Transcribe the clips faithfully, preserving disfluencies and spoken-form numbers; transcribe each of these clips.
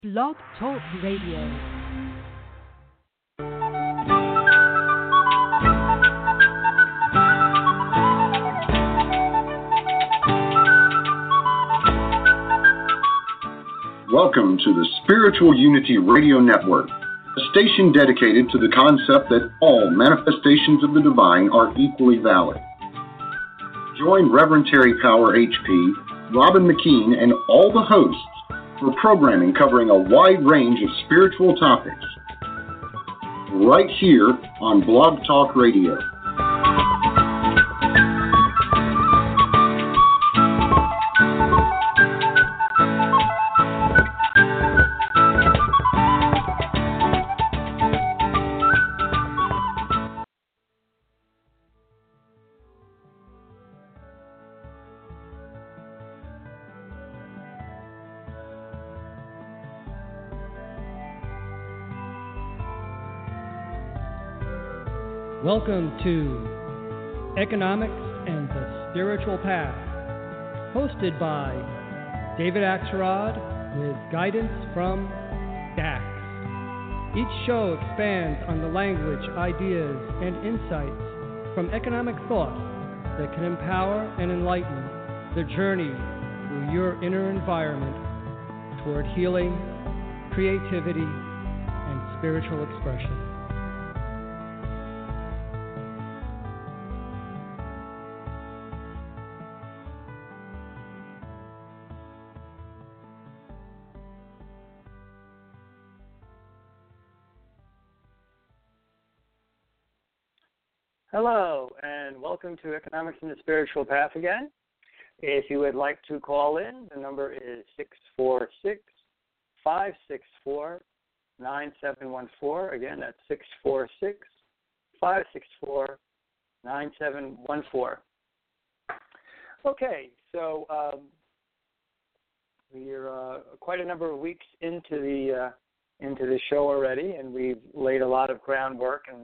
Blog Talk Radio. Welcome to the Spiritual Unity Radio Network, a station dedicated to the concept that all manifestations of the divine are equally valid. Join Reverend Terry Power H P, Robin McKean, and all the hosts for programming covering a wide range of spiritual topics, right here on Blog Talk Radio. Welcome to Economics and the Spiritual Path, hosted by David Axelrod with guidance from Dax. Each show expands on the language, ideas, and insights from economic thought that can empower and enlighten the journey through your inner environment toward healing, creativity, and spiritual expression. Hello, and welcome to Economics and the Spiritual Path again. If you would like to call in, the number is six four six, five six four, nine seven one four. Again, that's six four six, five six four, nine seven one four. Okay, so um, we're uh, quite a number of weeks into the uh, into the show already, and we've laid a lot of groundwork and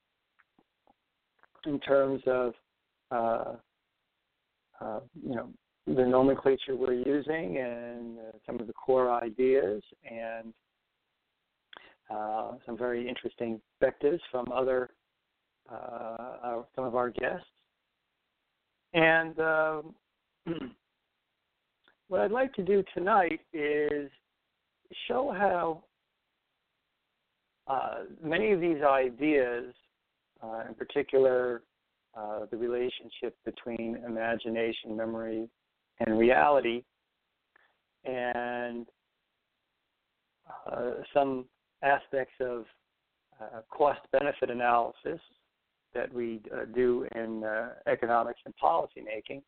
in terms of, uh, uh, you know, the nomenclature we're using and uh, some of the core ideas and uh, some very interesting perspectives from other, uh, our, some of our guests. And uh, what I'd like to do tonight is show how uh, many of these ideas, Uh, in particular, uh, the relationship between imagination, memory, and reality, and uh, some aspects of uh, cost-benefit analysis that we uh, do in uh, economics and policy making,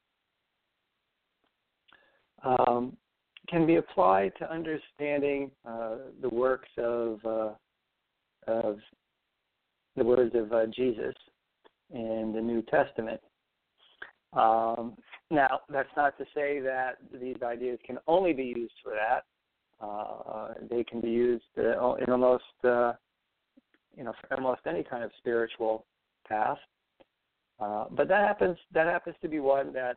um, can be applied to understanding uh, the works of, uh, of the words of uh, Jesus in the New Testament. Um, now, that's not to say that these ideas can only be used for that. Uh, they can be used uh, in almost, uh, you know, for almost any kind of spiritual path. Uh, but that happens. That happens to be one that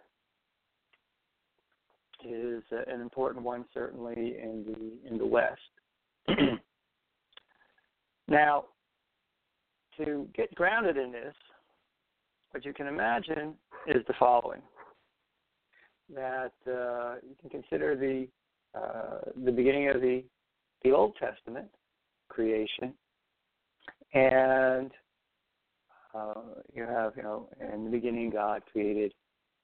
is uh, an important one, certainly in the in the West. Now, to get grounded in this, what you can imagine is the following: that uh, you can consider the uh, the beginning of the the Old Testament creation, and uh, you have, you know, in the beginning God created.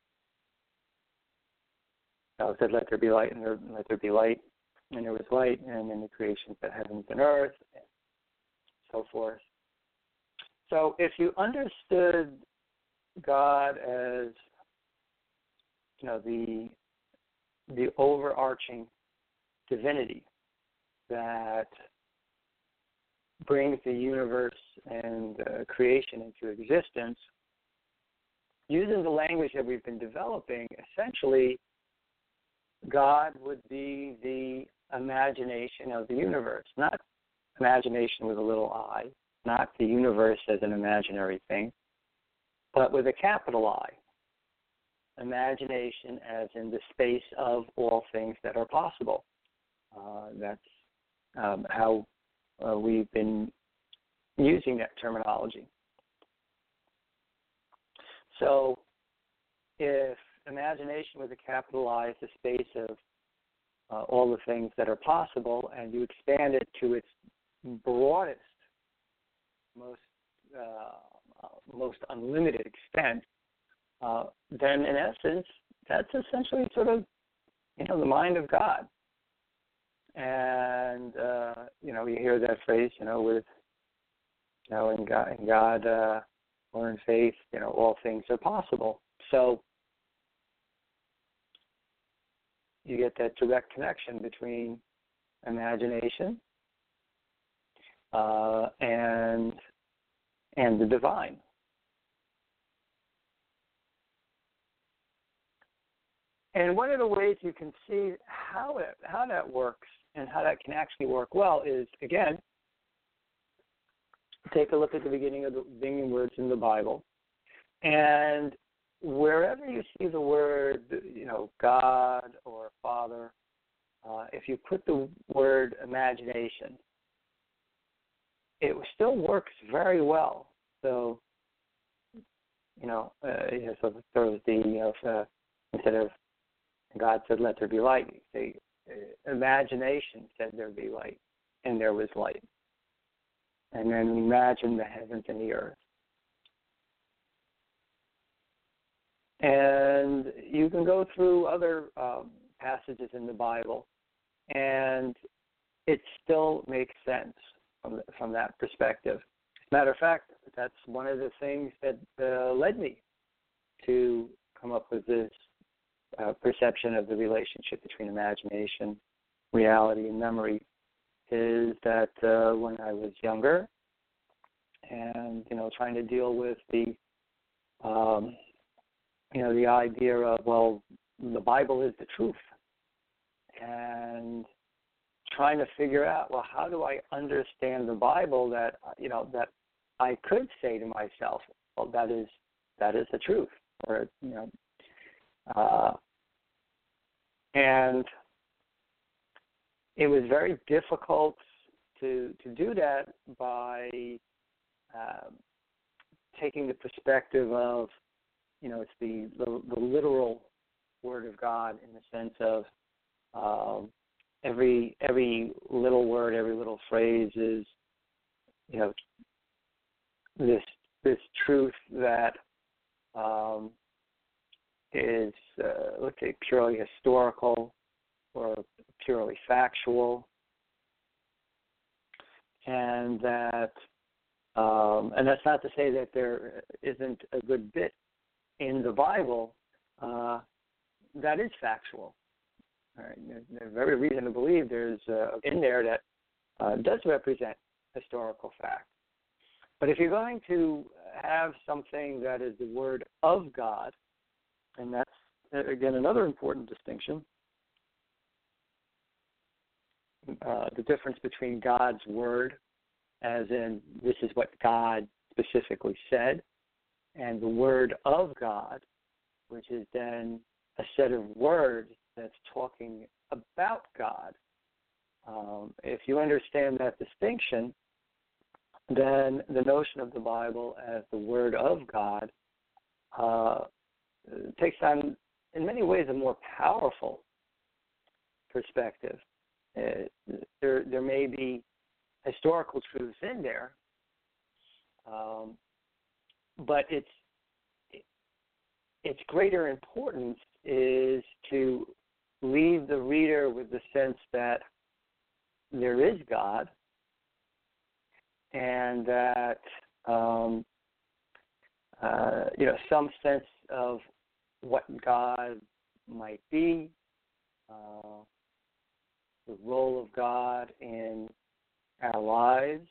God said, "Let there be light," and there, let there be light, and there was light, and in the creation of the heavens and earth, and so forth. So if you understood God as, you know, the the overarching divinity that brings the universe and uh, creation into existence, using the language that we've been developing, essentially God would be the imagination of the universe, not imagination with a little I, not the universe as an imaginary thing, but with a capital I. Imagination as in the space of all things that are possible. Uh, that's um, how uh, we've been using that terminology. So if imagination with a capital I is the space of uh, all the things that are possible, and you expand it to its broadest, most uh, most unlimited extent, uh, then in essence, that's essentially sort of, you know, the mind of God. And uh, you know, you hear that phrase, you know, with you know, in God, in God uh, or in faith, you know, all things are possible. So you get that direct connection between imagination uh, and and the divine. And one of the ways you can see how it, how that works and how that can actually work well is, again, take a look at the beginning of the beginning words in the Bible, and wherever you see the word, you know, God or Father, uh, if you put the word imagination, it still works very well. So, you know, uh, you know so there was the, you know, uh, instead of God said, "Let there be light," the uh, imagination said, "There be light," and there was light. And then imagine the heavens and the earth. And you can go through other um, passages in the Bible, and it still makes sense from, the, from that perspective. As a matter of fact, that's one of the things that uh, led me to come up with this uh, perception of the relationship between imagination, reality, and memory, is that uh, when I was younger and, you know, trying to deal with the, um, you know, the idea of, well, the Bible is the truth, and trying to figure out, well, how do I understand the Bible that, you know, that I could say to myself, well, that is that is the truth, or, you know, uh, and it was very difficult to to do that by um, taking the perspective of, you know, it's the, the the literal Word of God, in the sense of um, every every little word, every little phrase is, you know, this this truth that um, is uh, let's say purely historical or purely factual, and that um, and that's not to say that there isn't a good bit in the Bible uh, that is factual. All right. There's every reason to believe there's uh, in there that uh, does represent historical fact. But if you're going to have something that is the Word of God, and that's, again, another important distinction, uh, the difference between God's Word, as in this is what God specifically said, and the Word of God, which is then a set of words that's talking about God. Um, if you understand that distinction, then the notion of the Bible as the Word of God uh, takes on, in many ways, a more powerful perspective. Uh, there, there may be historical truths in there, um, but its its greater importance is to leave the reader with the sense that there is God, and that um, uh, you know, some sense of what God might be, uh, the role of God in our lives,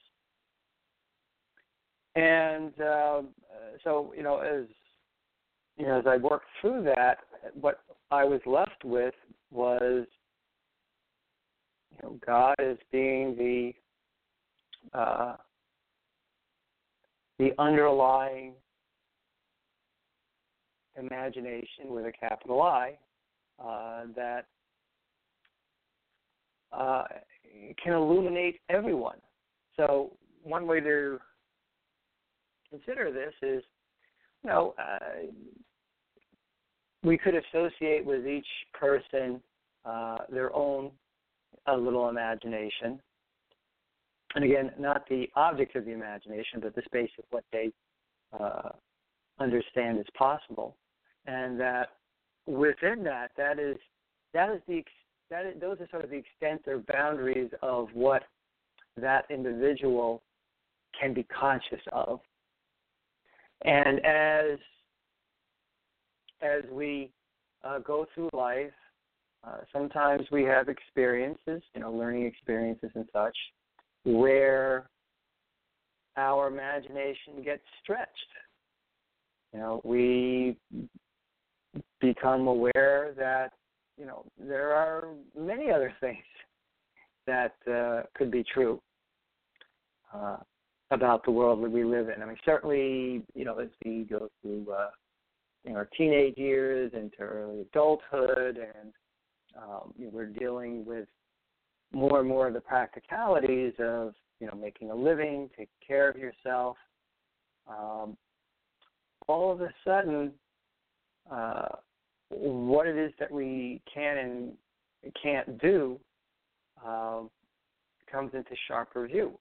and uh, so you know, as you know, as I worked through that, what I was left with was, you know, God as being the uh, the underlying imagination with a capital I, uh, that uh, can illuminate everyone. So one way to consider this is, you know, uh, we could associate with each person uh, their own a little imagination. And again, not the object of the imagination, but the space of what they uh, understand is possible. And that within that, that is that is the that is, those are sort of the extent or boundaries of what that individual can be conscious of. And as as we uh, go through life, uh, sometimes we have experiences, you know, learning experiences and such, where our imagination gets stretched. You know, we become aware that, you know, there are many other things that uh, could be true uh, about the world that we live in. I mean, certainly, you know, as we go through uh, you know, our teenage years into early adulthood, and um, you know, we're dealing with more and more of the practicalities of, you know, making a living, taking care of yourself. Um, all of a sudden, uh, what it is that we can and can't do um, comes into sharper view.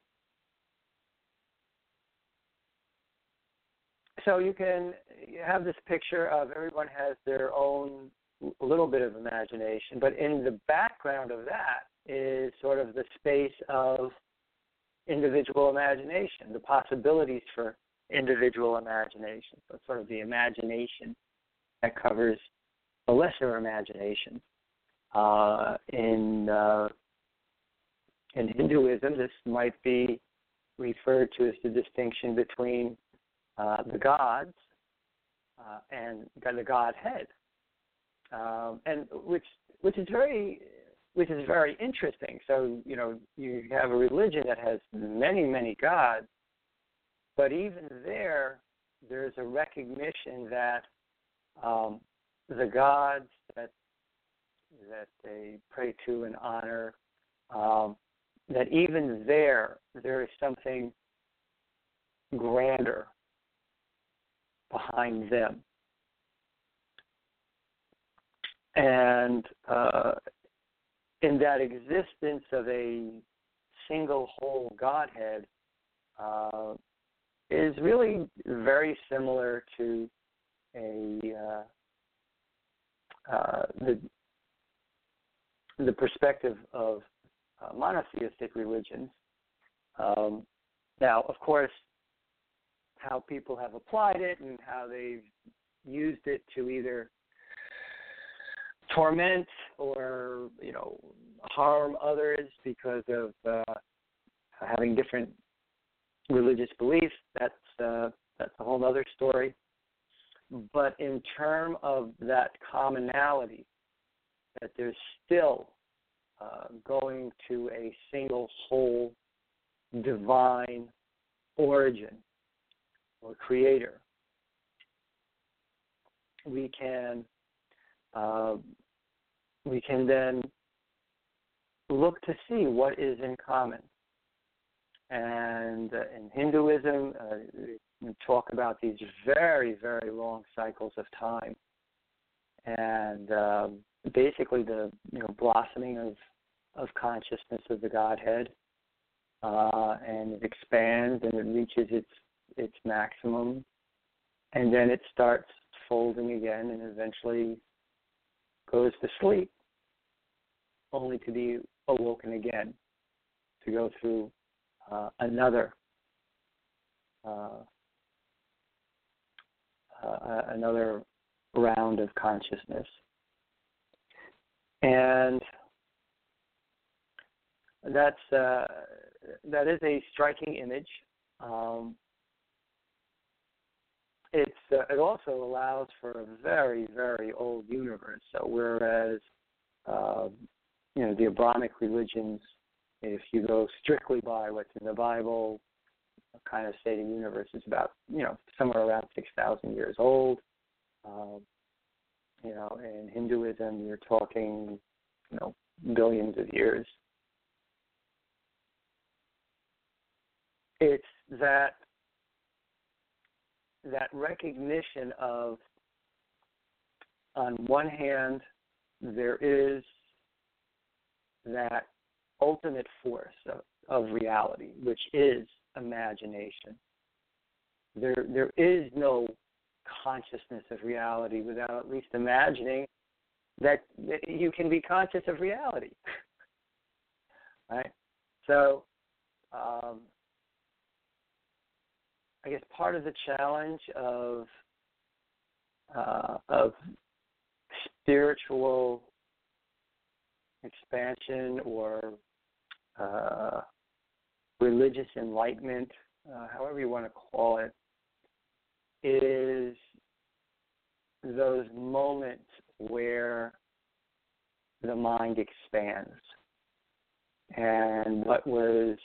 So you can have this picture of everyone has their own little bit of imagination, but in the background of that is sort of the space of individual imagination, the possibilities for individual imagination. So sort of the imagination that covers a lesser imagination. Uh, in uh, in Hinduism, this might be referred to as the distinction between uh, the gods uh, and the Godhead, um, and which which is very which is very interesting. So, you know, you have a religion that has many many gods, but even there, there's a recognition that um, the gods that that they pray to and honor, um, that even there, there is something grander behind them. And uh, in that existence of a single whole Godhead uh, is really very similar to a uh, uh, the the perspective of uh, monotheistic religions. Um, now, of course, how people have applied it and how they've used it to either torment or, you know, harm others because of uh, having different religious beliefs, that's uh, that's a whole other story. But in terms of that commonality, that there's still uh, going to a single whole divine origin or creator, we can uh, we can then look to see what is in common. And uh, in Hinduism, uh, we talk about these very, very long cycles of time, and um, basically the you know blossoming of of consciousness of the Godhead, uh, and it expands and it reaches its its maximum, and then it starts folding again and eventually goes to sleep, only to be awoken again, to go through uh, another uh, uh, another round of consciousness. And that's uh, that is a striking image. Um, it's uh, it also allows for a very, very old universe. So whereas uh, you know the Abrahamic religions, if you go strictly by what's in the Bible, kind of say the universe is about you know somewhere around six thousand years old. Um, you know, in Hinduism, you're talking you know billions of years. it's that that recognition of, on one hand, there is that ultimate force of, of reality, which is imagination. There, there is no consciousness of reality without at least imagining that, that you can be conscious of reality. Right? So, um, I guess part of the challenge of uh, of spiritual expansion or uh, religious enlightenment, uh, however you want to call it, is those moments where the mind expands. And what was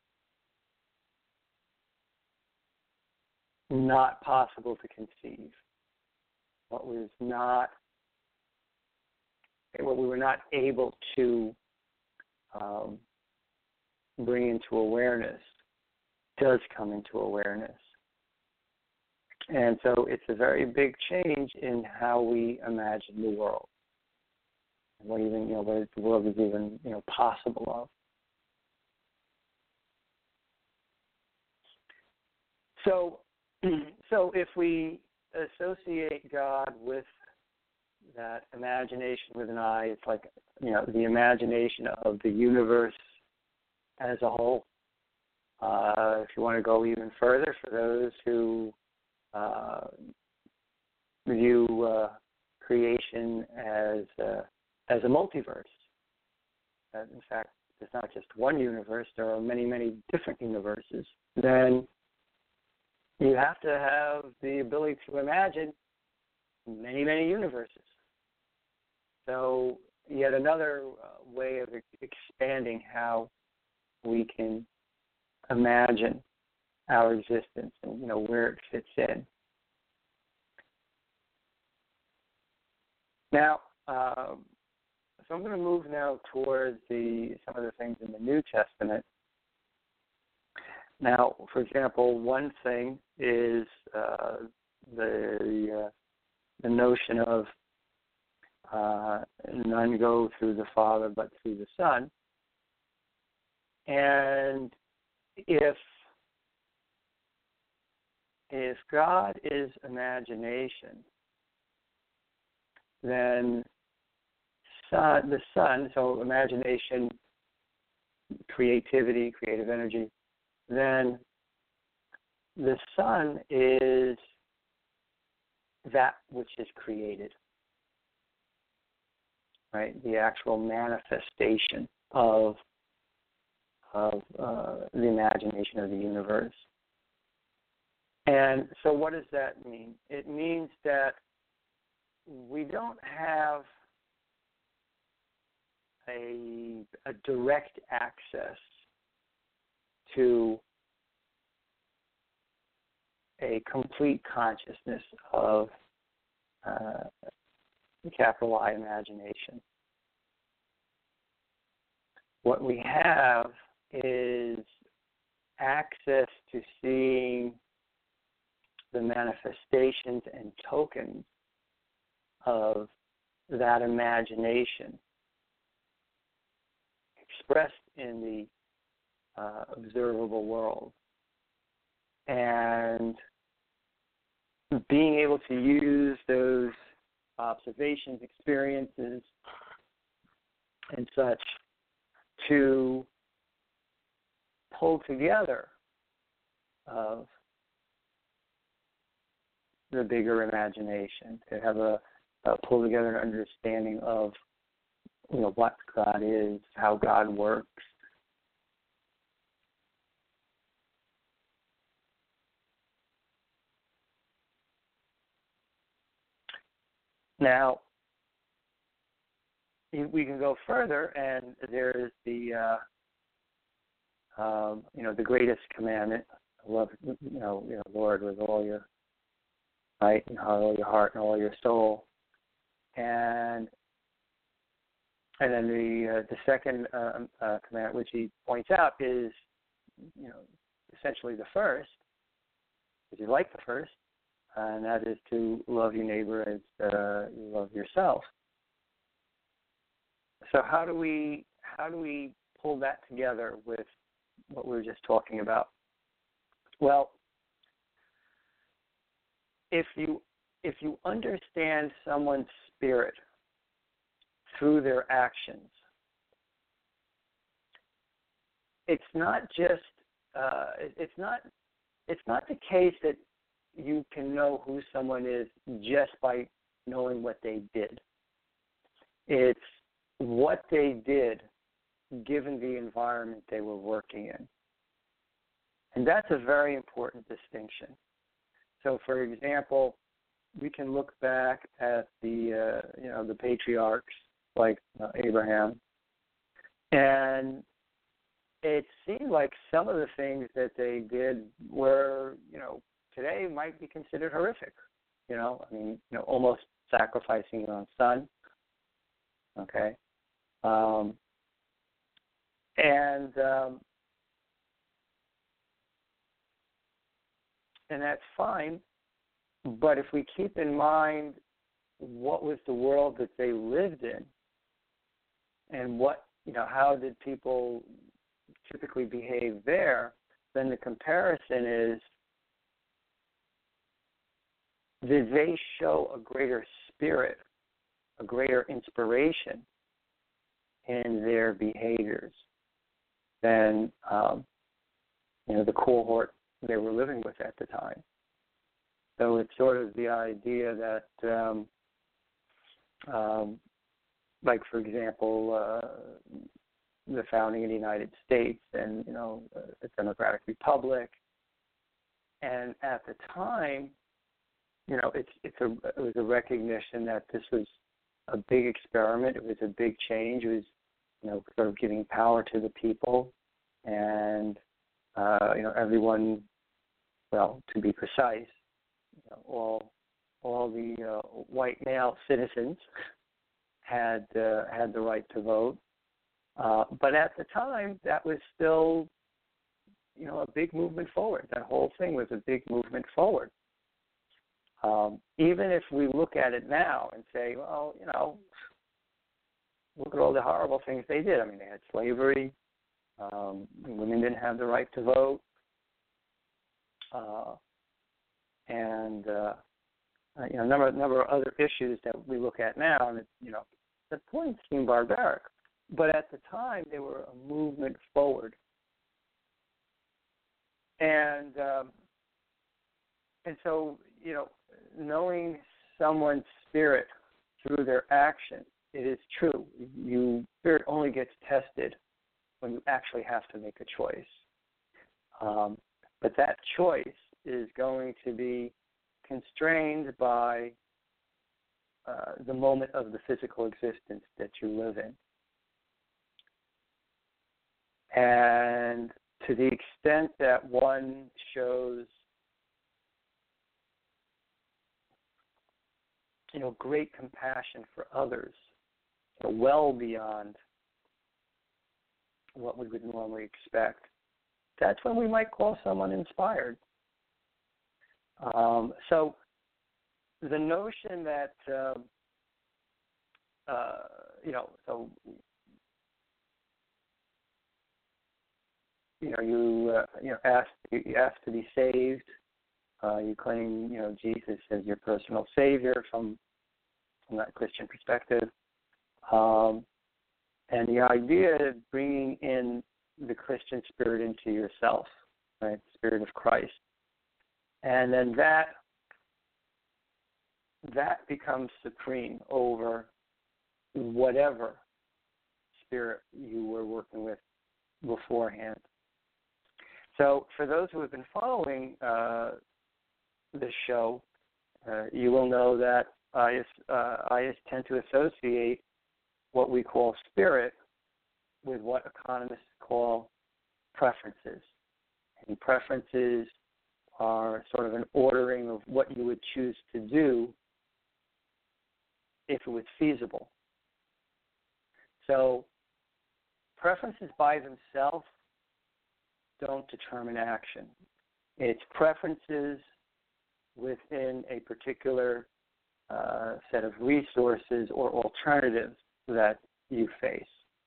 not possible to conceive, what was not, what we were not able to um, bring into awareness, does come into awareness. And so it's a very big change in how we imagine the world. What even, you know, what the world is even, you know, possible of. So, so if we associate God with that imagination with an I, it's like, you know, the imagination of the universe as a whole. Uh, if you want to go even further, for those who uh, view uh, creation as uh, as a multiverse, that in fact, there's not just one universe, there are many, many different universes, then you have to have the ability to imagine many, many universes. So yet another uh, way of expanding how we can imagine our existence and, you know, where it fits in. Now, um, so I'm going to move now towards the some of the things in the New Testament. Now, for example, one thing is uh, the uh, the notion of uh, none go through the Father but through the Son. And if if God is imagination, then son, the Son, so imagination, creativity, creative energy, then the Son is that which is created, right? The actual manifestation of of uh, the imagination of the universe. And so what does that mean? It means that we don't have a, a direct access to a complete consciousness of uh, capital I imagination. What we have is access to seeing the manifestations and tokens of that imagination expressed in the uh, observable world, and being able to use those observations, experiences, and such to pull together of the bigger imagination, to have a, a pull together an understanding of, you know, what God is, how God works. Now, we can go further, and there is the, uh, um, you know, the greatest commandment: love, you know, you know, Lord with all your might and all your heart and all your soul, and and then the uh, the second uh, uh, commandment, which he points out, is, you know, essentially the first, because you like the first, and that is to love your neighbor as uh, you love yourself. So how do we how do we pull that together with what we were just talking about? Well, if you if you understand someone's spirit through their actions, it's not just uh, it's not it's not the case that you can know who someone is just by knowing what they did. It's what they did given the environment they were working in. And that's a very important distinction. So, for example, we can look back at the uh, you know the patriarchs like uh, Abraham, and it seemed like some of the things that they did were, you know, today might be considered horrific. You know, I mean, you know, almost sacrificing your own son. Okay, um, and um, and that's fine. But if we keep in mind what was the world that they lived in, and what, you know, how did people typically behave there, then the comparison is, did they show a greater spirit, a greater inspiration in their behaviors than um, you know the cohort they were living with at the time? So it's sort of the idea that, um, um, like for example, uh, the founding of the United States, and you know, a democratic republic, and at the time, you know, it's it's a it was a recognition that this was a big experiment. It was a big change. It was, you know, sort of giving power to the people, and uh, you know, everyone. Well, to be precise, you know, all all the uh, white male citizens had uh, had the right to vote. Uh, but at the time, that was still, you know, a big movement forward. That whole thing was a big movement forward. Um, even if we look at it now and say, well, you know, look at all the horrible things they did. I mean, they had slavery. Um, women didn't have the right to vote. Uh, and, uh, you know, a number, number of other issues that we look at now, and, it, you know, at points seem barbaric. But at the time, they were a movement forward. And um, and so, you know, knowing someone's spirit through their action, it is true. You spirit only gets tested when you actually have to make a choice. Um, but that choice is going to be constrained by uh, the moment of the physical existence that you live in. And to the extent that one shows, you know, great compassion for others, you know, well beyond what we would normally expect, that's when we might call someone inspired. Um, so the notion that, um, uh, you know, so you know, you uh, you know, ask you ask to be saved. Uh, you claim, you know, Jesus as your personal savior from from that Christian perspective, um, and the idea of bringing in the Christian spirit into yourself, right, the spirit of Christ, and then that that becomes supreme over whatever spirit you were working with beforehand. So for those who have been following uh, this show, uh, you will know that I, uh, I tend to associate what we call spirit with what economists call preferences. And preferences are sort of an ordering of what you would choose to do if it was feasible. So preferences by themselves don't determine action. It's preferences within a particular uh, set of resources or alternatives that you face.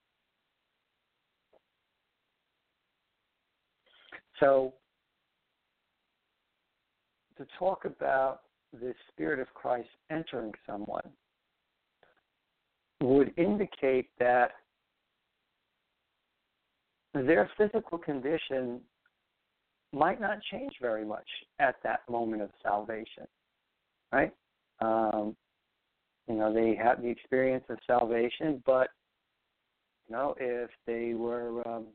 So, to talk about the Spirit of Christ entering someone would indicate that their physical condition might not change very much at that moment of salvation, right? Um, you know, they have the experience of salvation, but, you know, if they were um,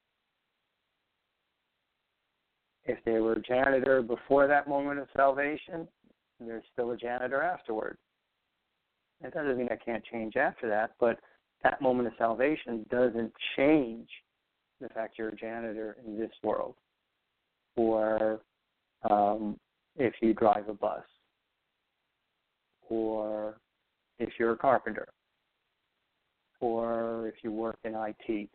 if they were a janitor before that moment of salvation, they're still a janitor afterward. It doesn't mean I can't change after that, but that moment of salvation doesn't change the fact you're a janitor in this world, or um, if you drive a bus, or if you're a carpenter, or if you work in I T.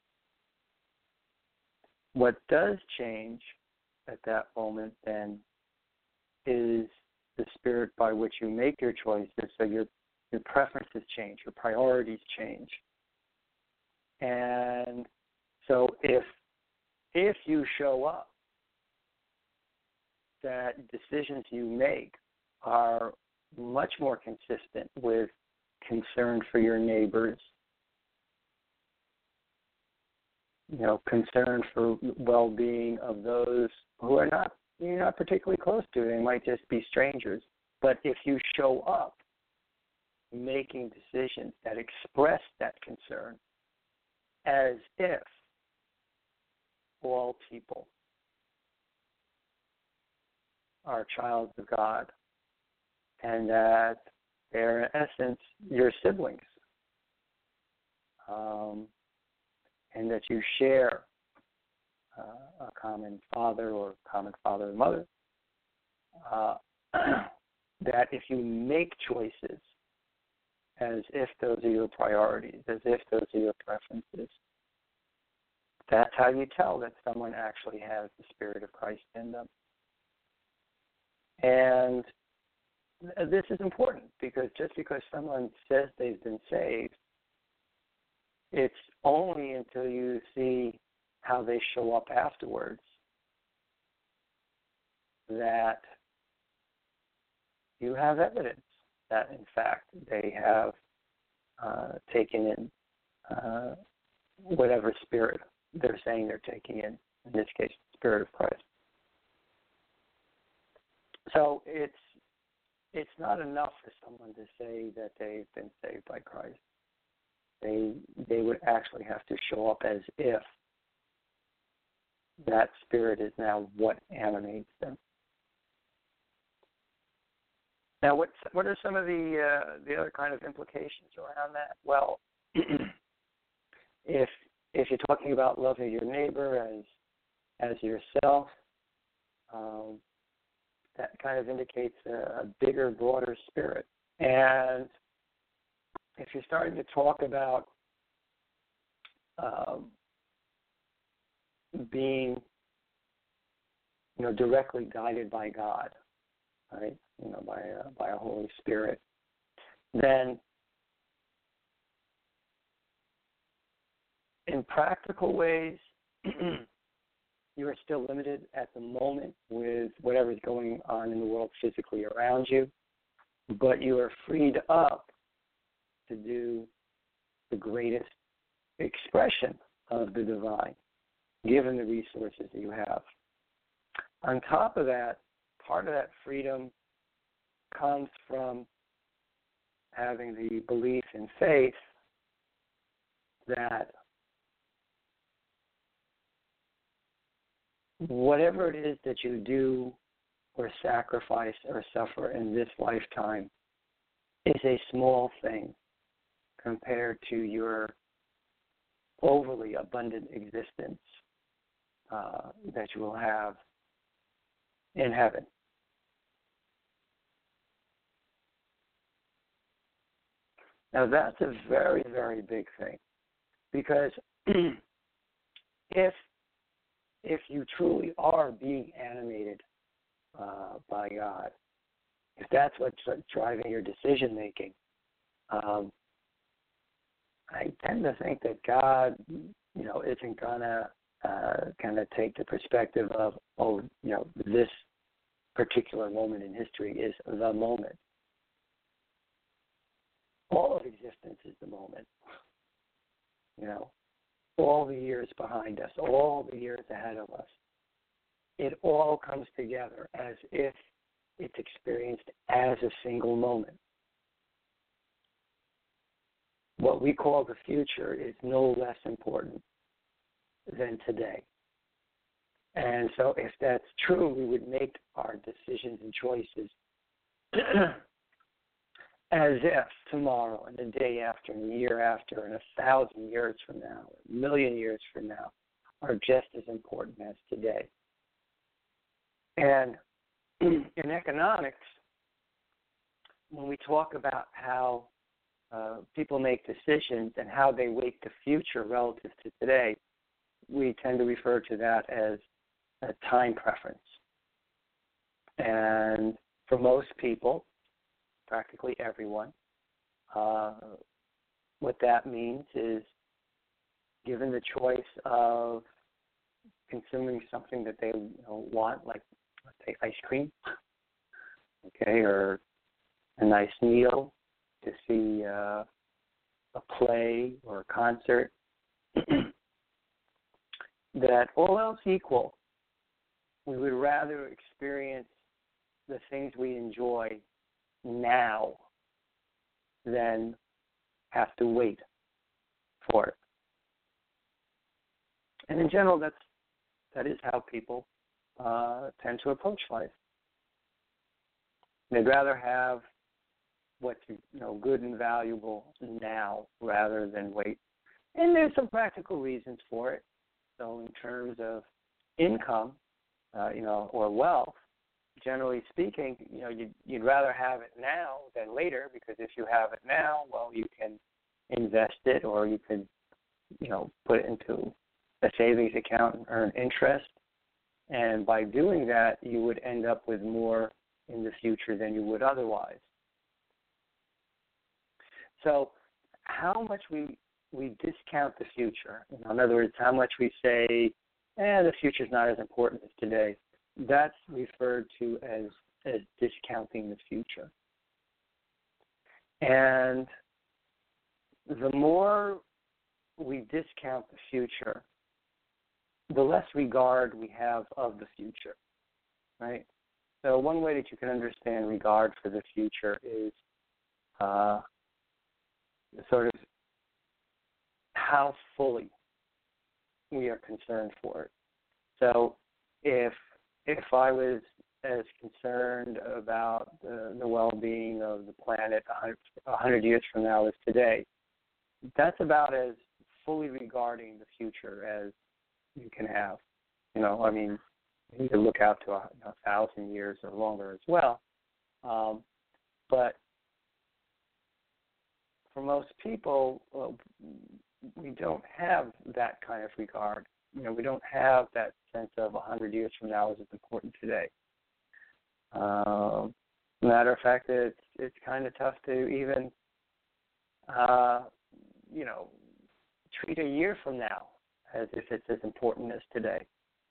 What does change at that moment then is the spirit by which you make your choices, so your your preferences change, your priorities change. And so if if you show up, that decisions you make are much more consistent with concern for your neighbors, you know, concern for well-being of those who are not you're not particularly close to. They might just be strangers. But if you show up making decisions that express that concern, as if all people are childs of God, and that they're, in essence, your siblings, um, and that you share uh, a common father or common father and mother, uh, that if you make choices as if those are your priorities, as if those are your preferences, that's how you tell that someone actually has the Spirit of Christ in them. And this is important, because just because someone says they've been saved, it's only until you see how they show up afterwards that you have evidence that, in fact, they have uh, taken in uh, whatever spirit they're saying they're taking in, in this case, the Spirit of Christ. So it's it's not enough for someone to say that they've been saved by Christ. They they would actually have to show up as if that spirit is now what animates them. Now, what what are some of the uh, the other kind of implications around that? Well, if if you're talking about loving your neighbor as as yourself, um, that kind of indicates a, a bigger, broader spirit. And if you're starting to talk about um, being, you know, directly guided by God, right? You know, by a, by a Holy Spirit, then in practical ways, you are still limited at the moment with whatever's going on in the world physically around you, but you are freed up to do the greatest expression of the divine, given the resources that you have. On top of that, part of that freedom comes from having the belief and faith that whatever it is that you do or sacrifice or suffer in this lifetime is a small thing compared to your overly abundant existence uh, that you will have in heaven. Now, that's a very, very big thing, because if if you truly are being animated uh, by God, if that's what's driving your decision making, um, I tend to think that God, you know, isn't gonna uh, kind of take the perspective of, oh, you know, this particular moment in history is the moment. All of existence is the moment. You know, all the years behind us, all the years ahead of us, it all comes together as if it's experienced as a single moment. What we call the future is no less important than today. And so if that's true, we would make our decisions and choices as if tomorrow and the day after and the year after and a thousand years from now, a million years from now, are just as important as today. And in economics, when we talk about how uh, people make decisions and how they weight the future relative to today, we tend to refer to that as a time preference. And for most people, practically everyone, uh, what that means is, given the choice of consuming something that they you know, want, like, let's say, ice cream, okay, or a nice meal, to see uh, a play or a concert, that all else equal, we would rather experience the things we enjoy now than have to wait for it. And in general, that's that is how people uh, tend to approach life. They'd rather have what's you know good and valuable now rather than wait. And there's some practical reasons for it. So in terms of income, uh, you know, or wealth, generally speaking, you know, you'd, you'd rather have it now than later, because if you have it now, well, you can invest it, or you could, you know, put it into a savings account and earn interest. And by doing that, you would end up with more in the future than you would otherwise. So how much we we discount the future, you know, in other words, how much we say, eh, the future's not as important as today, that's referred to as, as discounting the future. And the more we discount the future, the less regard we have of the future, right? So one way that you can understand regard for the future is uh, sort of how fully we are concerned for it. So if if I was as concerned about the, the well-being of the planet a hundred years from now as today, that's about as fully regarding the future as you can have. You know, I mean, you can look out to a, a thousand years or longer as well. Um, but for most people, well, we don't have that kind of regard. You know, we don't have that sense of a hundred years from now is as important today. Um, matter of fact, it's it's kind of tough to even, uh, you know, treat a year from now as if it's as important as today.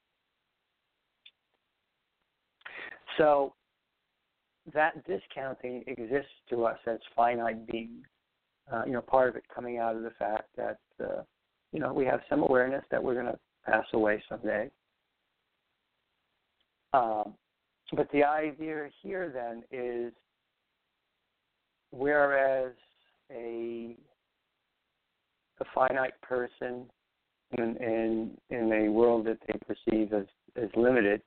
So that discounting exists to us as finite beings. Uh, you know, part of it coming out of the fact that, uh, you know, we have some awareness that we're going to pass away someday. Um, but the idea here then is, whereas a a finite person in, in in a world that they perceive as, as limited,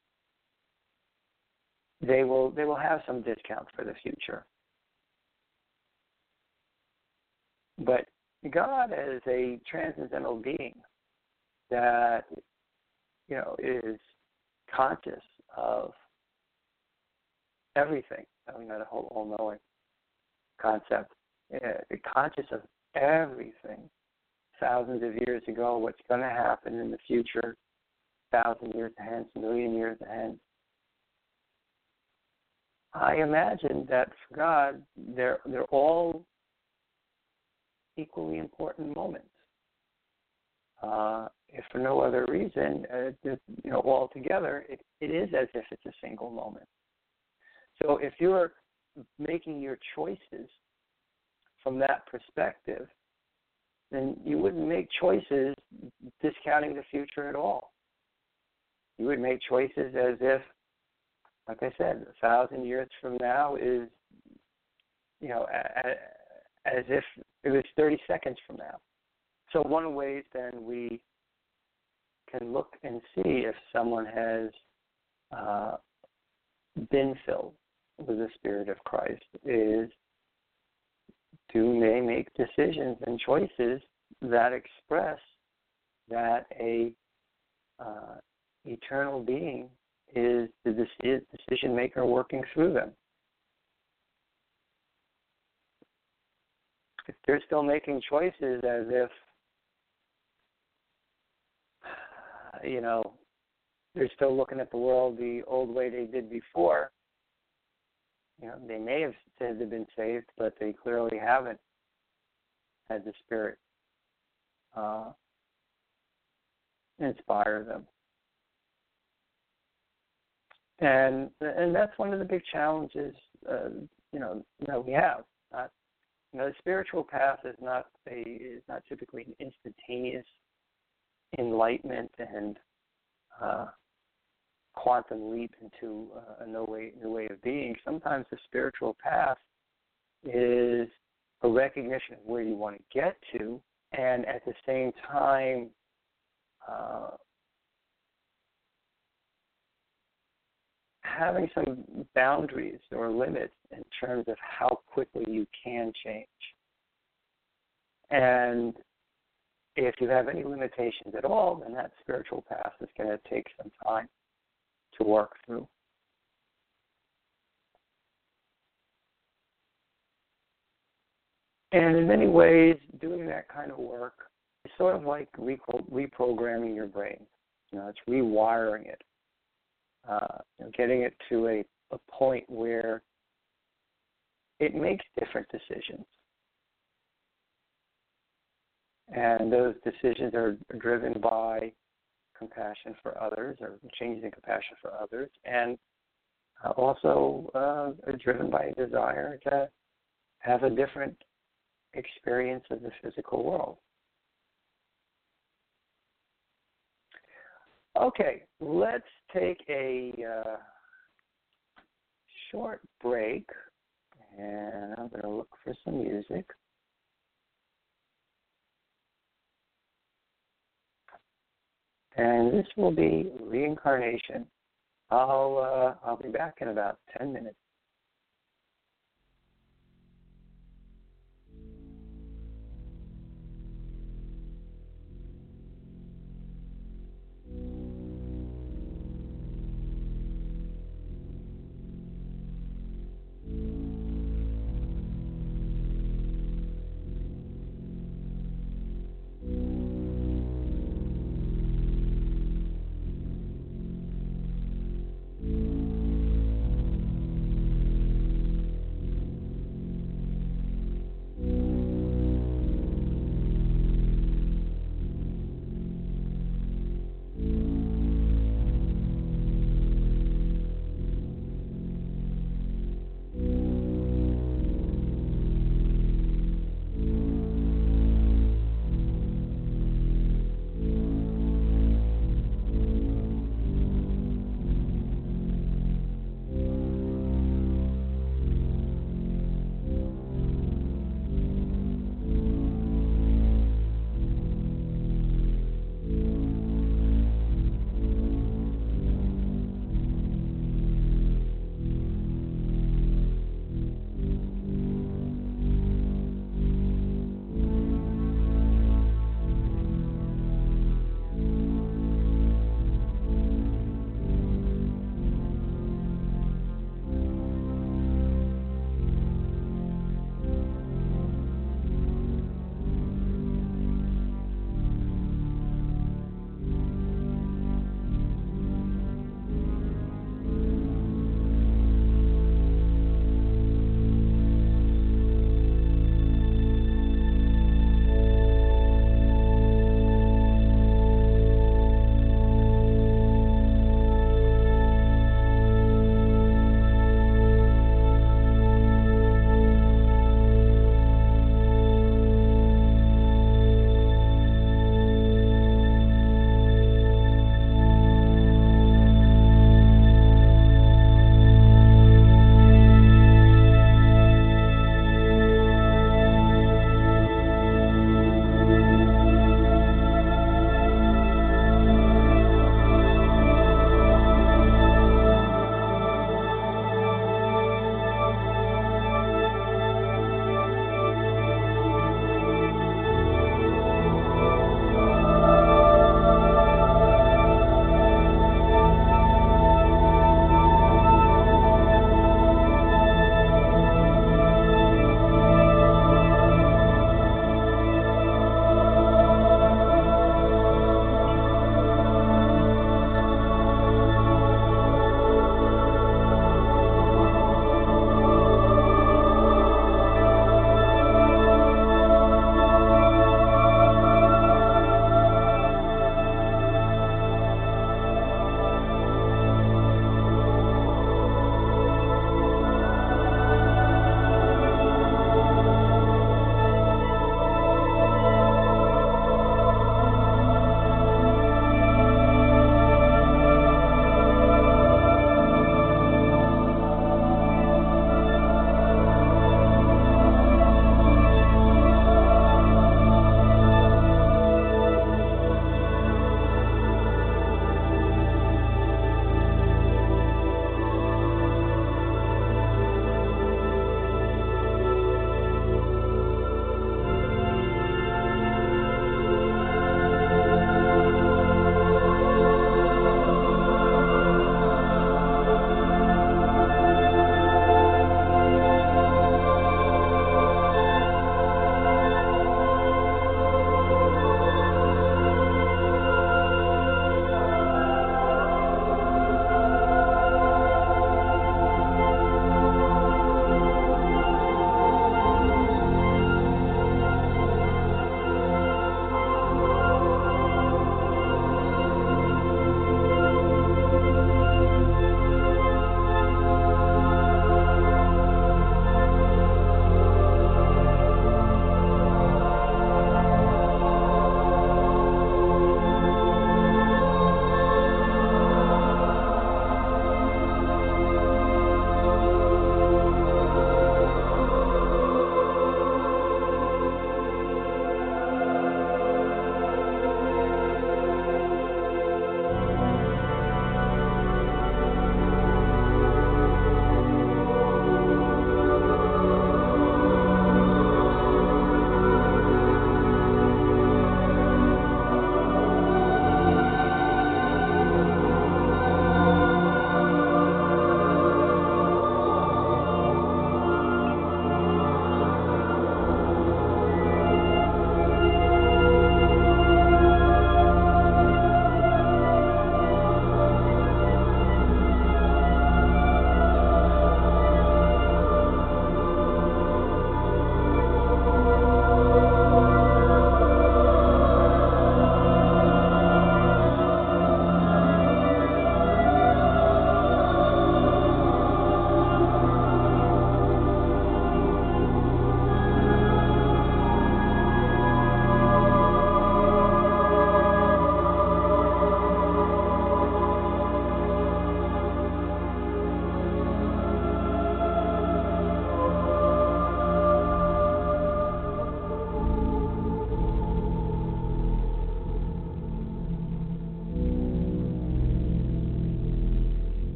they will they will have some discount for the future. But God, as a transcendental being that, you know, is conscious of everything, I mean, that whole all-knowing concept, uh, conscious of everything, thousands of years ago, what's going to happen in the future, thousand years hence, a million years hence. I imagine that for God, they're they're all equally important moments. Uh, if for no other reason, uh, just, you know, altogether, it, it is as if it's a single moment. So if you're making your choices from that perspective, then you wouldn't make choices discounting the future at all. You would make choices as if, like I said, a thousand years from now is, you know, a, a, as if it was thirty seconds from now. So one of the ways then we can look and see if someone has uh, been filled with the Spirit of Christ is, do they make decisions and choices that express that a uh, eternal being is the decision maker working through them? If they're still making choices as if, you know, they're still looking at the world the old way they did before, you know, they may have said they've been saved, but they clearly haven't had the Spirit uh, inspire them. And and that's one of the big challenges, uh, you know, that we have. Not, you know, the spiritual path is not a is not typically an instantaneous enlightenment and uh, quantum leap into uh, a new way new way of being. Sometimes the spiritual path is a recognition of where you want to get to, and at the same time, uh, having some boundaries or limits in terms of how quickly you can change. And if you have any limitations at all, then that spiritual path is going to take some time to work through. And in many ways, doing that kind of work is sort of like reprogramming your brain. You know, it's rewiring it. Uh, you know, getting it to a, a point where it makes different decisions. And those decisions are driven by compassion for others, or changes in compassion for others, and uh, also uh, are driven by a desire to have a different experience of the physical world. Okay, let's take a uh, short break, and I'm going to look for some music. And this will be Reincarnation. I'll uh, I'll be back in about ten minutes.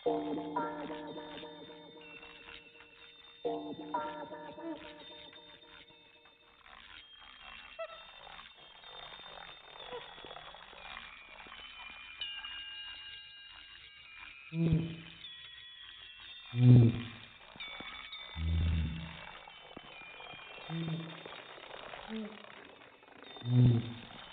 Mm. Mm. Mm.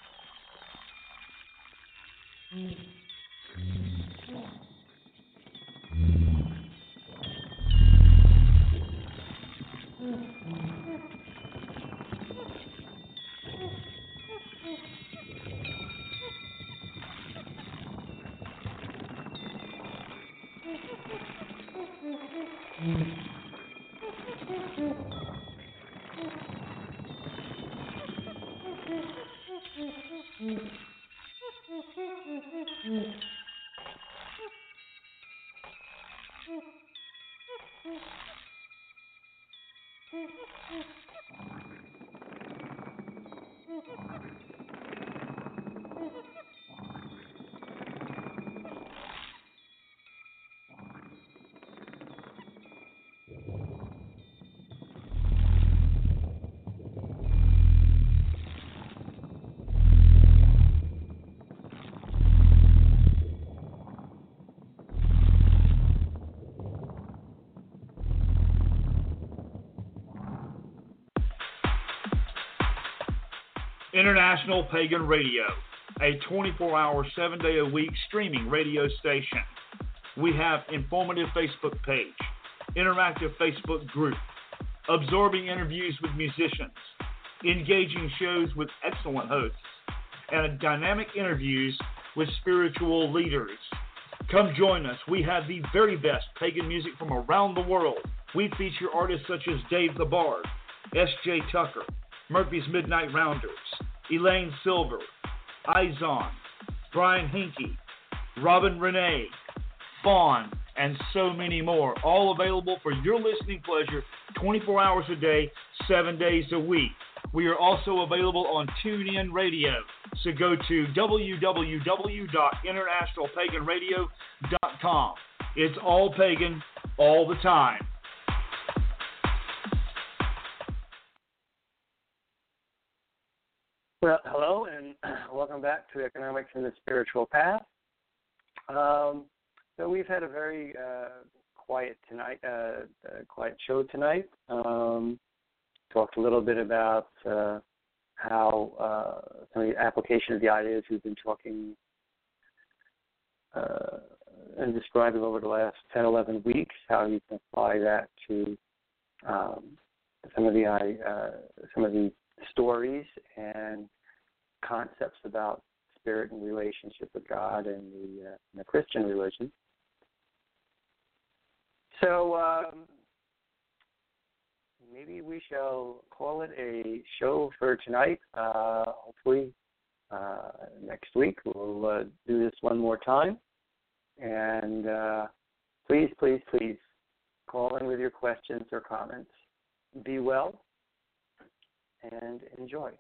International Pagan Radio, a twenty-four hour, seven day a week streaming radio station. We have informative Facebook page, interactive Facebook group, absorbing interviews with musicians, engaging shows with excellent hosts, and dynamic interviews with spiritual leaders. Come join us. We have the very best pagan music from around the world. We feature artists such as Dave the Bard, S J Tucker, Murphy's Midnight Rounders, Elaine Silver, Izon, Brian Hinkey, Robin Renee, Fawn, and so many more. All available for your listening pleasure twenty-four hours a day, seven days a week. We are also available on TuneIn Radio. So go to w w w dot international pagan radio dot com. It's all pagan, all the time. Well, hello, and welcome back to Economics and the Spiritual Path. Um, so we've had a very uh, quiet tonight, uh, uh, quiet show tonight. Um, talked a little bit about uh, how uh, some of the application of the ideas we've been talking uh, and describing over the last ten, eleven weeks, how you can apply that to um, some of the uh, some of the stories and concepts about spirit and relationship with God and the, uh, and the Christian religion. So um, maybe we shall call it a show for tonight. Uh, hopefully uh, next week we'll uh, do this one more time. And uh, please, please, please call in with your questions or comments. Be well and enjoy.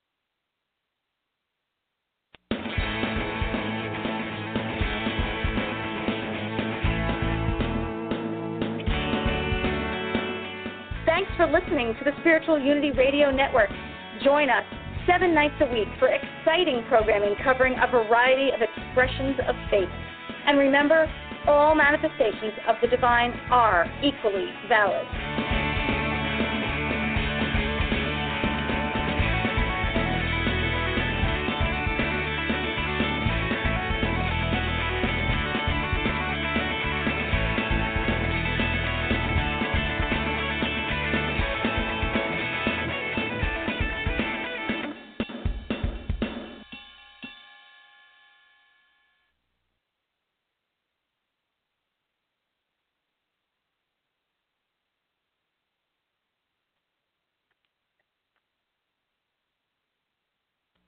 Thanks for listening to the Spiritual Unity Radio Network. Join us seven nights a week for exciting programming covering a variety of expressions of faith. And remember, all manifestations of the divine are equally valid.